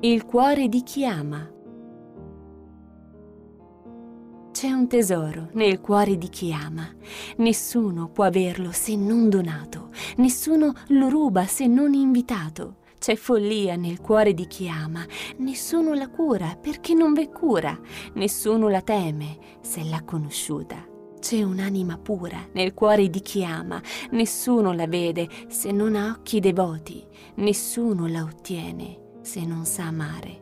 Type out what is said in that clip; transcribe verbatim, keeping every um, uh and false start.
Il cuore di chi ama. C'è un tesoro nel cuore di chi ama. Nessuno può averlo se non donato, nessuno lo ruba se non invitato. C'è follia nel cuore di chi ama, nessuno la cura perché non v'è cura, nessuno la teme se l'ha conosciuta. C'è un'anima pura nel cuore di chi ama, nessuno la vede se non ha occhi devoti, nessuno la ottiene se non sa amare.